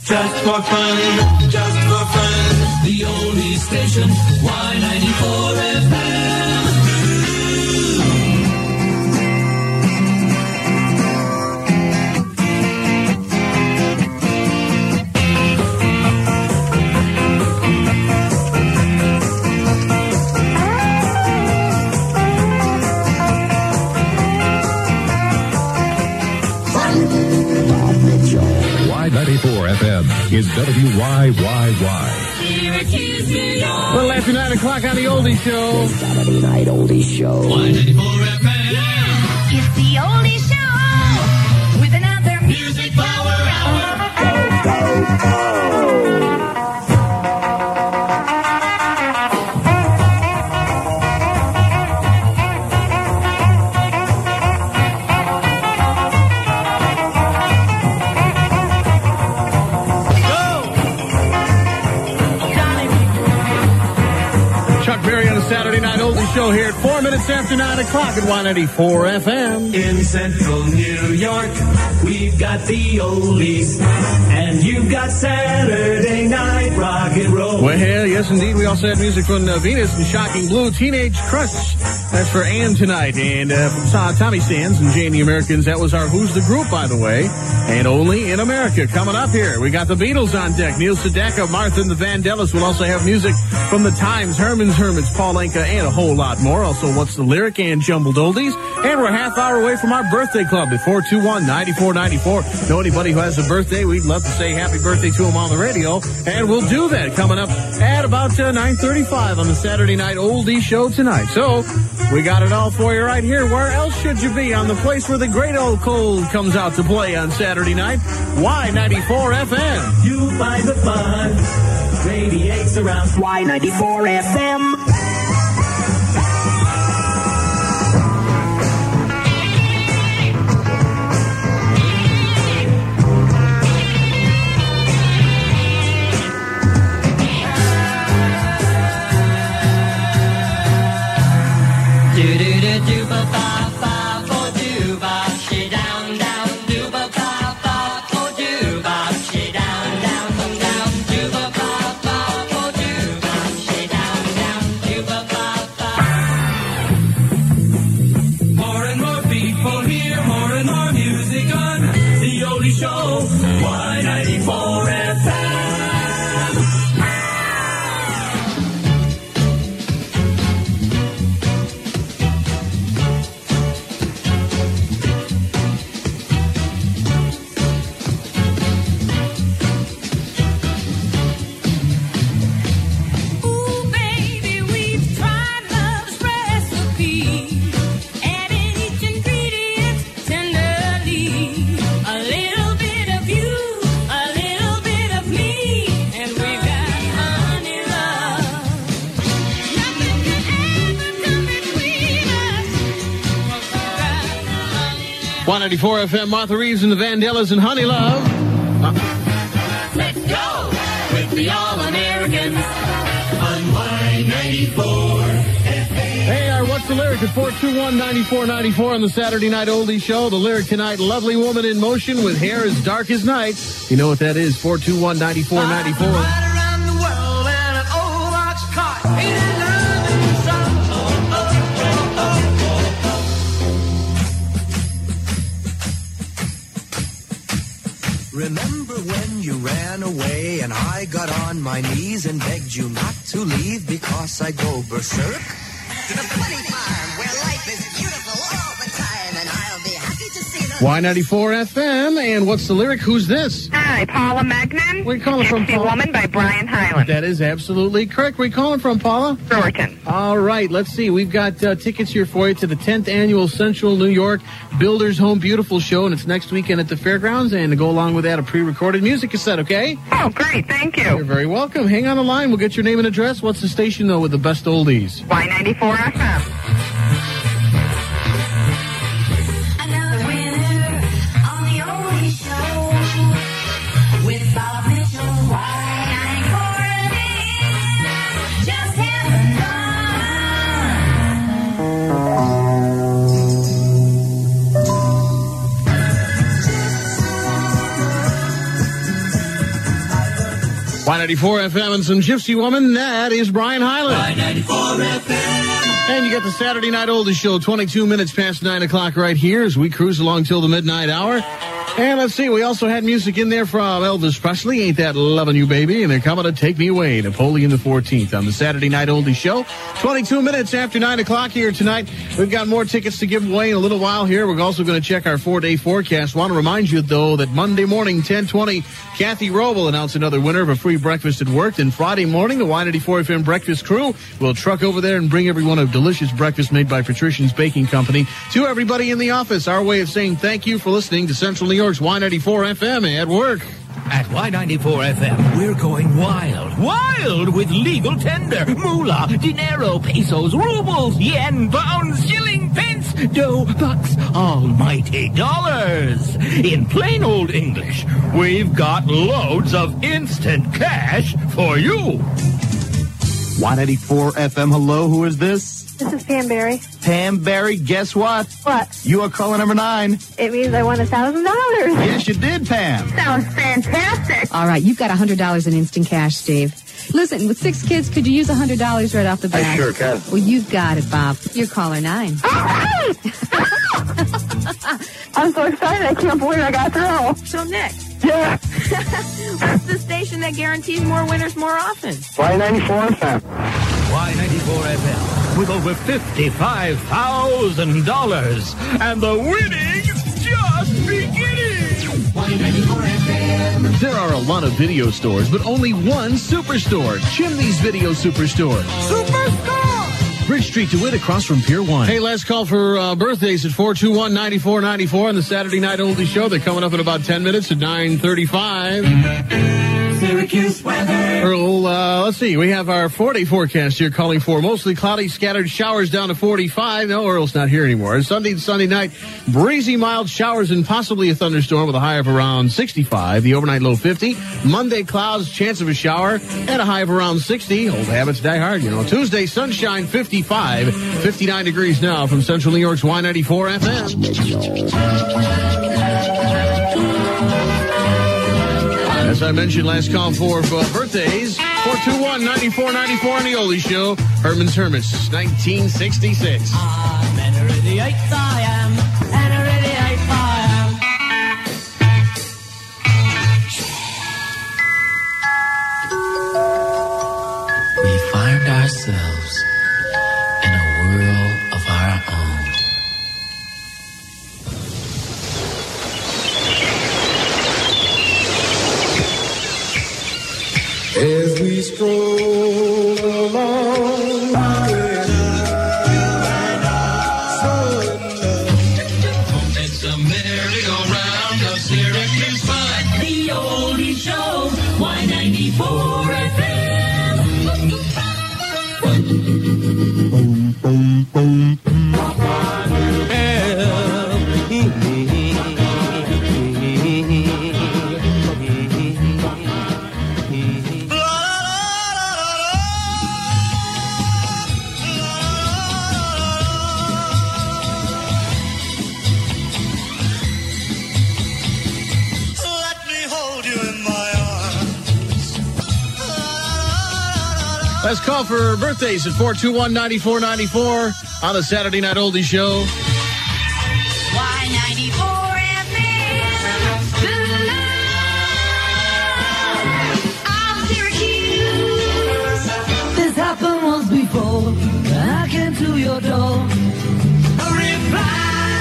Just for fun, just for fun. The only station, Y94 FM. Y94 FM is WYYY. Syracuse, New York. Little after 9 o'clock on the Oldie Show. Saturday Night Oldie Show. Y94 FM. It's the Oldie Show with another music power hour. Saturday Night Oldie Show here at 4 minutes after 9 o'clock at Y94 FM. In central New York, we've got the oldies, and you've got Saturday Night Rock and Roll. Well, yes, indeed. We also had music from Venus and Shocking Blue, Teenage Crush. That's for Ann tonight. And from Tommy Sands and Jane the Americans, that was our Who's the Group, by the way. And Only in America. Coming up here, we got the Beatles on deck. Neil Sedaka, Martha and the Vandellas. We'll also have music from the Times, Herman's Hermits, Paul Anka, and a whole lot more. Also, What's the Lyric and Jumbled Oldies. And we're a half hour away from our birthday club at 421-9494. Know anybody who has a birthday? We'd love to say happy birthday to them on the radio. And we'll do that coming up at about 9:35 on the Saturday Night Oldie Show tonight. So, we got it all for you right here. Where else should you be? On the place where the great old cold comes out to play on Saturday night. Y94 FM. You find the fun radiates around Y94 FM. Y94 FM, Martha Reeves and the Vandellas and Honey Love. Let's go with the All-Americans on Y94 FM. Hey, our What's the Lyric at 421-9494 on the Saturday Night Oldie Show. The lyric tonight, Lovely Woman in Motion with Hair as Dark as Night. You know what that is, 421-9494. Remember when you ran away and I got on my knees and begged you not to leave because I go berserk? To the funny farm where life is beautiful all the time, and I'll be happy to see them. Y94 FM, and What's the Lyric? Who's this? Hi, Paula Magnan. Where are you calling from, Paula? Woman by Brian Hyland. That is absolutely correct. Where are you calling from, Paula? Thornton. All right, let's see. We've got tickets here for you to the 10th Annual Central New York Builders Home Beautiful Show, and it's next weekend at the fairgrounds, and to go along with that, a pre-recorded music cassette, okay? Oh, great. Thank you. You're very welcome. Hang on the line. We'll get your name and address. What's the station, though, with the best oldies? Y94 FM. Another winner on the Oldie Show with Bob Mitchell. Y94 FM. Just having fun. Y94 FM and some Gypsy Woman. That is Brian Hyland. Y94 FM. And you got the Saturday Night Oldies Show, 22 minutes past 9 o'clock right here as we cruise along till the midnight hour. And let's see, we also had music in there from Elvis Presley, Ain't That Lovin' You Baby, and they're coming to Take Me Away, Napoleon the 14th on the Saturday Night Oldies Show. 22 minutes after 9 o'clock here tonight. We've got more tickets to give away in a little while here. We're also going to check our 4-day forecast. Want to remind you, though, that Monday morning, 10:20, Kathy Rowe will announce another winner of a free breakfast at work. And Friday morning, the Y94 FM breakfast crew will truck over there and bring everyone a delicious breakfast made by Patrician's Baking Company to everybody in the office. Our way of saying thank you for listening to Central New York's Y94 FM at work. At Y94 FM, we're going wild. Wild with legal tender. Moolah, dinero, pesos, rubles, yen, pounds, shilling, pence, dough, bucks, almighty dollars. In plain old English, we've got loads of instant cash for you. Y94 FM, hello, who is this? This is Pam Berry. Pam Berry, guess what? What? You are caller number 9. It means I won $1,000. Yes, you did, Pam. Sounds fantastic. All right, you've got $100 in instant cash, Steve. Listen, with 6 kids, could you use $100 right off the bat? I sure can. Well, you've got it, Bob. You're caller 9. I'm so excited. I can't believe I got through. So next. Yeah. What's the station that guarantees more winners more often? Y94 FM. Y94 FM with over $55,000. And the winning's just beginning. Y94 FM. There are a lot of video stores, but only one superstore. Chimney's Video Superstore. Superstore! Bridge Street DeWitt across from Pier 1. Hey, last call for birthdays at 421-9494 on the Saturday Night Oldies Show. They're coming up in about 10 minutes at 9:35. Syracuse weather. Earl, let's see. We have our 4-day forecast here calling for mostly cloudy, scattered showers down to 45. No, Earl's not here anymore. Sunday to Sunday night, breezy, mild showers and possibly a thunderstorm with a high of around 65. The overnight low 50. Monday, clouds, chance of a shower, and a high of around 60. Old habits die hard, you know. Tuesday, sunshine, 55. 59 degrees now from Central New York's Y94 FM. As I mentioned, last call for birthdays, 421-9494 on the Oldies Show. Herman's Hermits, 1966. I'm enter the eighth I am. Enter the eighth I am. We find ourselves in a world of our own. As we stroll along, it's a merry-go-round of Syracuse fun. The Oldies Show, Y94 FM. Let's call for birthdays at 421-9494 on the Saturday Night Oldies Show. Y94 FM. I'm Syracuse. This happened once before. I came to your door. A reply.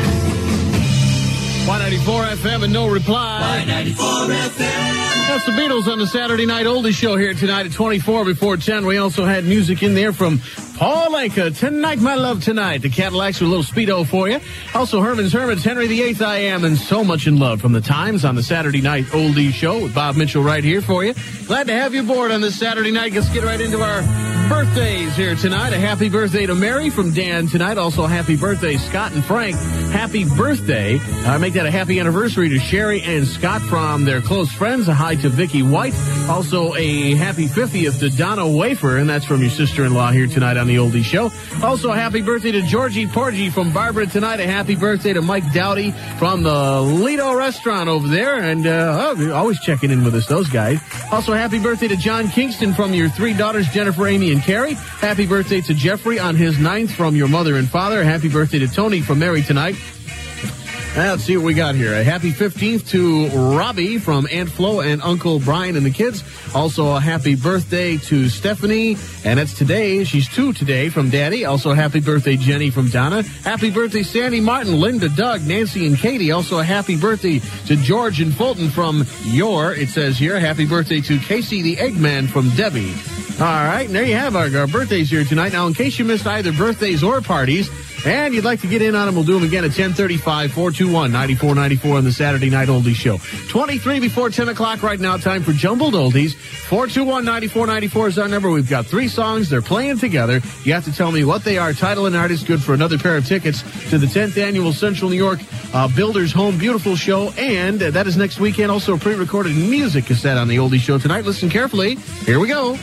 Y94 FM and no reply. Y94 FM. That's the Beatles on the Saturday Night Oldies Show here tonight at 24 before 10. We also had music in there from Paul Anka, Tonight My Love Tonight. The Cadillacs with a little Speedo for you. Also Herman's Hermits, Henry VIII I Am, and So Much in Love from the Times on the Saturday Night Oldies Show with Bob Mitchell right here for you. Glad to have you aboard on this Saturday night. Let's get right into our birthdays here tonight. A happy birthday to Mary from Dan tonight. Also, happy birthday, Scott and Frank. Happy birthday. Make that a happy anniversary to Sherry and Scott from their close friends. A hi to Vicky White. Also, a happy 50th to Donna Wafer, and that's from your sister-in-law here tonight on the Oldie Show. Also, a happy birthday to Georgie Porgy from Barbara tonight. A happy birthday to Mike Dowdy from the Lido restaurant over there, and always checking in with us, those guys. Also, happy birthday to John Kingston from your three daughters, Jennifer, Amy, and Carrie. Happy birthday to Jeffrey on his 9th from your mother and father. Happy birthday to Tony from Mary tonight. Let's see what we got here. A happy 15th to Robbie from Aunt Flo and Uncle Brian and the kids. Also, a happy birthday to Stephanie, and it's today. She's 2 today from Daddy. Also, happy birthday, Jenny from Donna. Happy birthday, Sandy Martin, Linda, Doug, Nancy, and Katie. Also, a happy birthday to George and Fulton from it says here. Happy birthday to Casey the Eggman from Debbie. All right, and there you have our birthdays here tonight. Now, in case you missed either birthdays or parties, and you'd like to get in on them, we'll do them again at 10:35, 421-9494 on the Saturday Night Oldies Show. 23 before 10 o'clock right now, time for Jumbled Oldies. 421-9494 is our number. We've got 3 songs. They're playing together. You have to tell me what they are, title and artist, good for another pair of tickets to the 10th Annual Central New York Builders Home Beautiful Show, and that is next weekend. Also a pre-recorded music cassette on the Oldie Show tonight. Listen carefully. Here we go.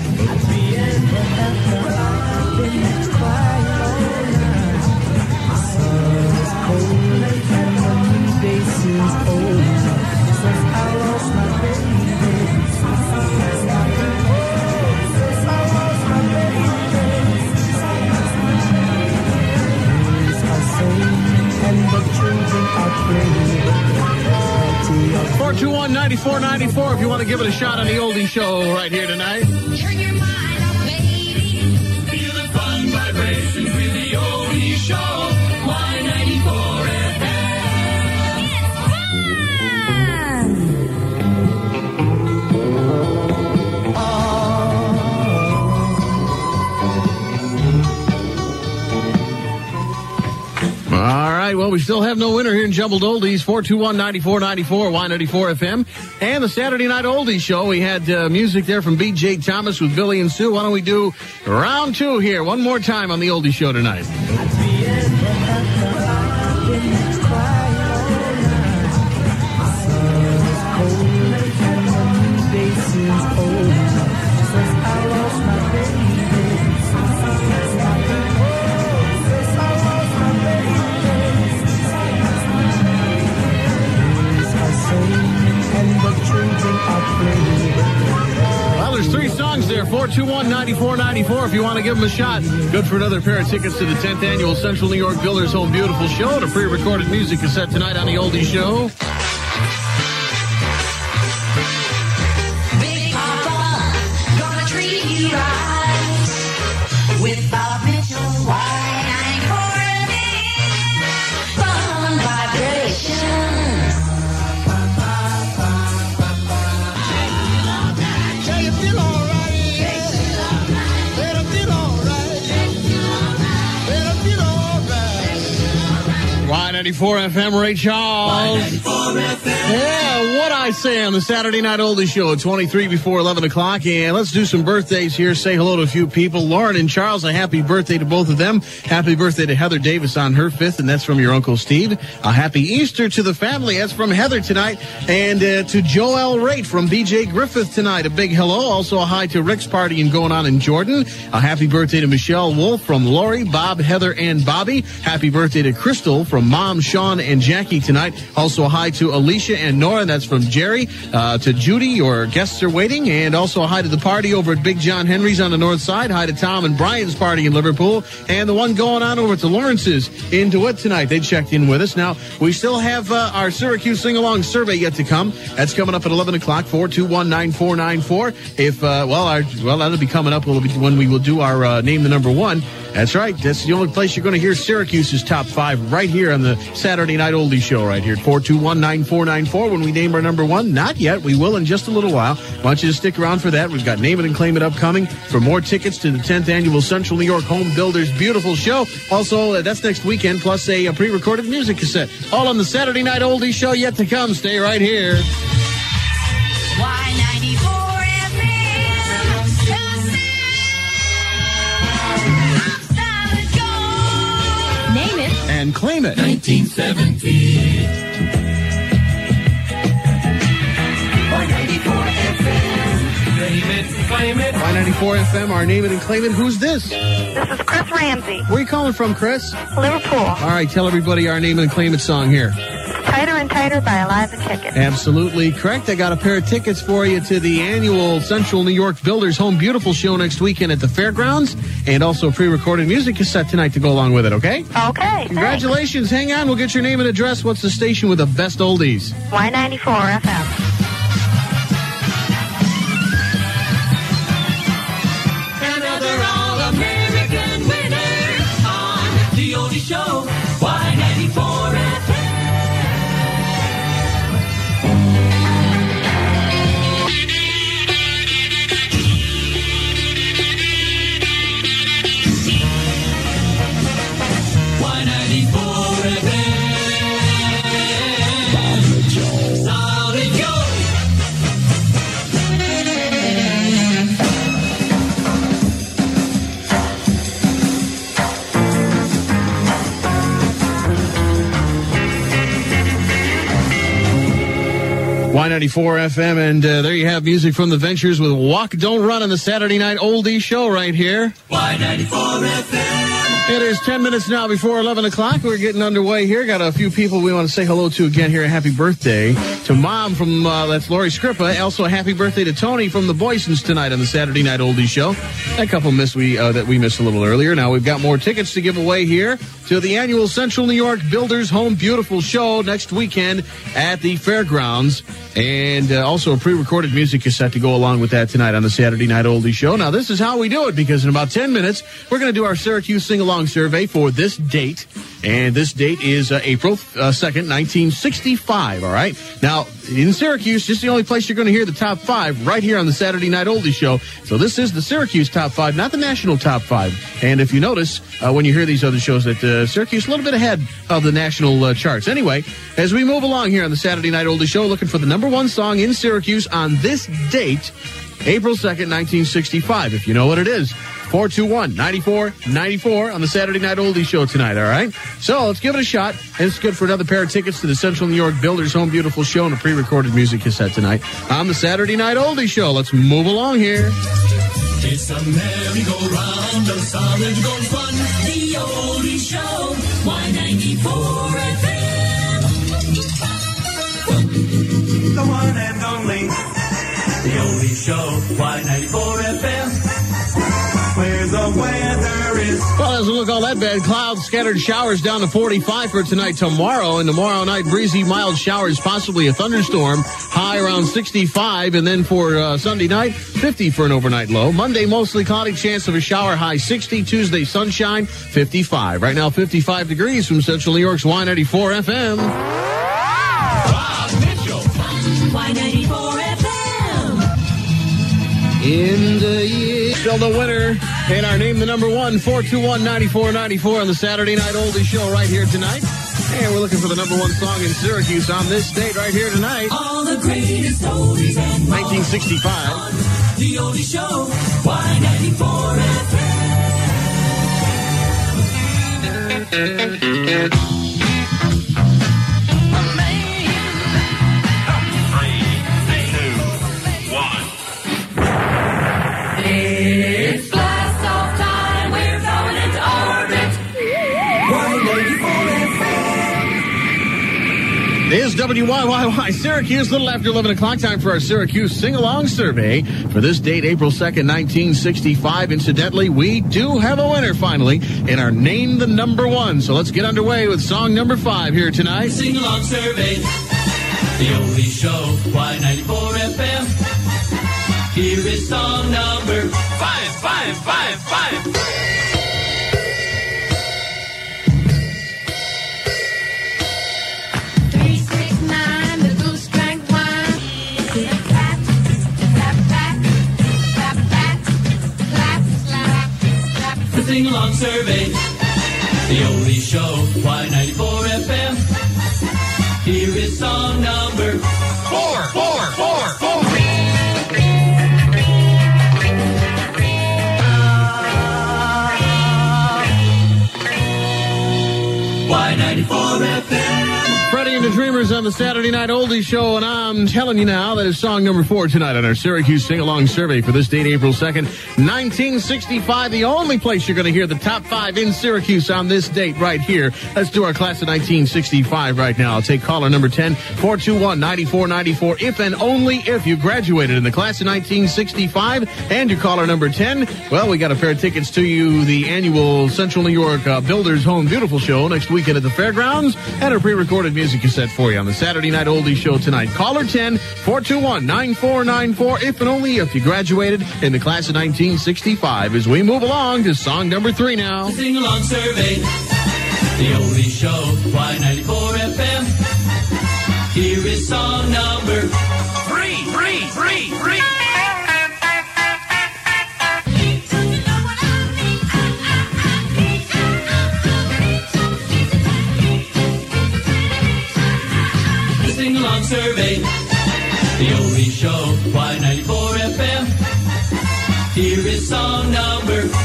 Two 421-9494 if you want to give it a shot on the Oldie Show right here tonight. Turn your mind up, baby. Feel the fun vibrations with the Oldie Show. Y94 All right, well, we still have no winner here in Jumbled Oldies. 421-9494, Y94 FM. And the Saturday Night Oldies Show. We had music there from B.J. Thomas with Billy and Sue. Why don't we do round 2 here one more time on the Oldie Show tonight? Well, there's 3 songs there. 421-9494 if you want to give them a shot. Good for another pair of tickets to the 10th Annual Central New York Builders Home Beautiful Show and a pre-recorded music cassette tonight on the Oldie Show. Big Papa, gonna treat you right with Bob Mitchell, Y94 fun vibrations. Y94 FM, Ray Charles. Y94 FM. Yeah, what I say on the Saturday Night Oldie Show at 23 before 11 o'clock. And let's do some birthdays here. Say hello to a few people. Lauren and Charles, a happy birthday to both of them. Happy birthday to Heather Davis on her 5th, and that's from your Uncle Steve. A happy Easter to the family. That's from Heather tonight. And to Joel Raitt from B.J. Griffith tonight. A big hello. Also a hi to Rick's party and going on in Jordan. A happy birthday to Michelle Wolf from Lori, Bob, Heather, and Bobby. Happy birthday to Crystal from Mom, Sean, and Jackie tonight. Also a hi to Alicia and Nora. That's from Jerry. To Judy, your guests are waiting. And also a hi to the party over at Big John Henry's on the north side. Hi to Tom and Brian's party in Liverpool. And the one going on over to Lawrence's in DeWitt tonight. They checked in with us. Now, we still have our Syracuse Sing-Along survey yet to come. That's coming up at 11 o'clock, 421-9494. If, that'll be coming up when we will do our Name the Number One. That's right. That's the only place you're going to hear Syracuse's top 5 right here on the Saturday Night Oldie Show right here at 421-9494 when we name our number 1. Not yet. We will in just a little while. I want you to stick around for that. We've got Name It and Claim It upcoming for more tickets to the 10th Annual Central New York Home Builders Beautiful Show. Also, that's next weekend, plus a pre-recorded music cassette. All on the Saturday Night Oldie Show yet to come. Stay right here. Y94 FM. and claim it. 1970. Claim it. Y94 FM, our name it and claim it. Who's this? This is Chris Ramsey, Where are you calling from, Chris? Liverpool. All right, tell everybody our name it and claim it song here. Tighter and Tighter by Eliza Ticket. Absolutely correct. I got a pair of tickets for you to the annual Central New York Builders Home Beautiful show next weekend at the fairgrounds, and also a pre-recorded music cassette tonight to go along with it, okay? Okay. Congratulations. Hang on. We'll get your name and address. What's the station with the best oldies? Y94 FM. The oldie show, Y94 FM. Y94 FM. Solid Joe. Y94 FM, and there you have music from the Ventures with Walk, Don't Run on the Saturday Night Oldie show right here. Y94 FM. It is 10 minutes now before 11 o'clock. We're getting underway here. Got a few people we want to say hello to again here. Happy birthday to Mom from, that's Lori Scrippa. Also, happy birthday to Tony from the Boysons tonight on the Saturday Night Oldie show. A couple that we missed a little earlier. Now, we've got more tickets to give away here to the annual Central New York Builders Home Beautiful show next weekend at the fairgrounds. And also a pre-recorded music cassette to go along with that tonight on the Saturday Night Oldie show. Now, this is how we do it, because in about 10 minutes, we're going to do our Syracuse sing-along survey for this date. And this date is April 2nd, 1965, all right? Now, in Syracuse, just the only place you're going to hear the top five right here on the Saturday Night Oldie show. So this is the Syracuse top five, not the national top five. And if you notice, when you hear these other shows, that Syracuse a little bit ahead of the national charts. Anyway, as we move along here on the Saturday Night Oldie show, looking for the number one song in Syracuse on this date, April 2nd, 1965. If you know what it is, 421-9494 on the Saturday Night Oldie show tonight, all right? So let's give it a shot. And it's good for another pair of tickets to the Central New York Builders Home Beautiful show and a pre-recorded music cassette tonight on the Saturday Night Oldie show. Let's move along here. It's a merry-go-round of solid gold fun. The oldie show, Y94 FM. The one and only. The oldie show, Y94 FM. Where the weather is. Well, doesn't look all that bad. Clouds, scattered showers down to 45 for tonight, tomorrow. And tomorrow night, breezy, mild showers, possibly a thunderstorm. High around 65. And then for Sunday night, 50 for an overnight low. Monday, mostly cloudy, chance of a shower, high 60. Tuesday, sunshine, 55. Right now, 55 degrees from Central New York's Y94 FM. Bob Mitchell. Y94 FM. In the year. Still the winner. And our name, the number one, 421-9494 on the Saturday Night Oldie show right here tonight. And we're looking for the number one song in Syracuse on this date right here tonight. All the greatest oldies and 1965. The oldie show, Y94 FM. It's blast off time. We're going into orbit. It is WYYY Syracuse, little after 11 o'clock, time for our Syracuse sing-along survey for this date, April 2nd, 1965. Incidentally, we do have a winner finally in our Name the Number One. So let's get underway with song number 5 here tonight. Sing-along survey. The oldie show, Y94 FM. Here is song number 5. 369, the goose drank wine. Clap, clap, clap, clap, clap, slap, slap. The sing-along survey. The oldie show, Y94 FM. Here is song number 4. Y94 on the Saturday Night Oldies Show, and I'm telling you now that is song number 4 tonight on our Syracuse Sing-Along Survey for this date, April 2nd, 1965. The only place you're going to hear the top 5 in Syracuse on this date right here. Let's do our class of 1965 right now. I'll take caller number 10, 421-9494. If and only if you graduated in the class of 1965. And your caller number 10, well, we got a pair of tickets to you, the annual Central New York Builders Home Beautiful Show next weekend at the fairgrounds, and a pre-recorded music cassette for you on the Saturday Night Oldies Show tonight. Caller 10, 421-9494, if and only if you graduated in the class of 1965, as we move along to song number 3 now. Sing-along survey, the Oldies Show, Y94 FM. Here is song number 3. Sing-along survey, the Oldies Show, Y94 FM. Here is song number 2.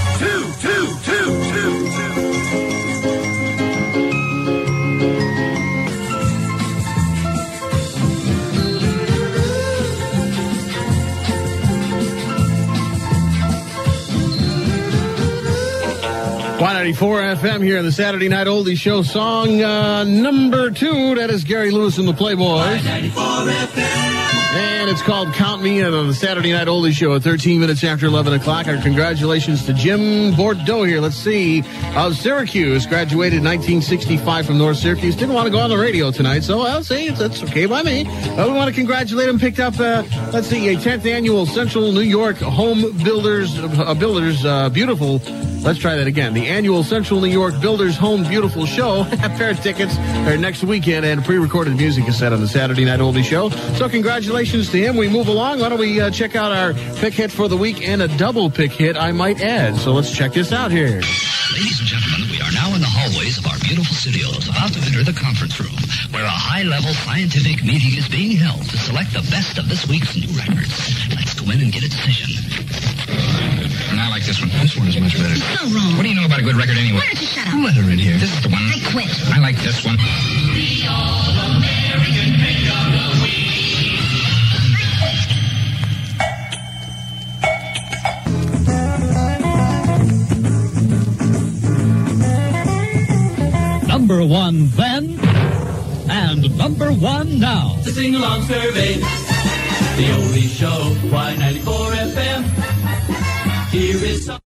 Y94 FM here on the Saturday Night Oldies Show. Song number 2. That is Gary Lewis and the Playboys. Y94 FM. And it's called Count Me In on the Saturday Night Oldies Show at 13 minutes after 11 o'clock. Our congratulations to Jim Bordeaux here. Let's see. Syracuse graduated in 1965 from North Syracuse. Didn't want to go on the radio tonight, so I'll say that's okay by me. We want to congratulate him. Picked up, a 10th annual Central New York Home Builders Beautiful. Let's try that again. The annual Central New York Builders Home Beautiful Show. A pair of tickets next weekend and a pre-recorded music cassette on the Saturday Night Oldies Show. So congratulations to him. We move along. Why don't we check out our pick hit for the week and a double pick hit, I might add. So let's check this out here. Ladies and gentlemen, we are now in the hallways of our beautiful studios, about to enter the conference room, where a high-level scientific meeting is being held to select the best of this week's new records. Let's go in and get a decision. And I like this one. This one is much better. So wrong. What do you know about a good record anyway? Why don't you shut up? Let her in here. This is the one. I quit. I like this one. The All-American Pick of the Week. Number 1 then, and number 1 now. The Sing-Along Survey, the Oldies Show, Y94 FM. Here is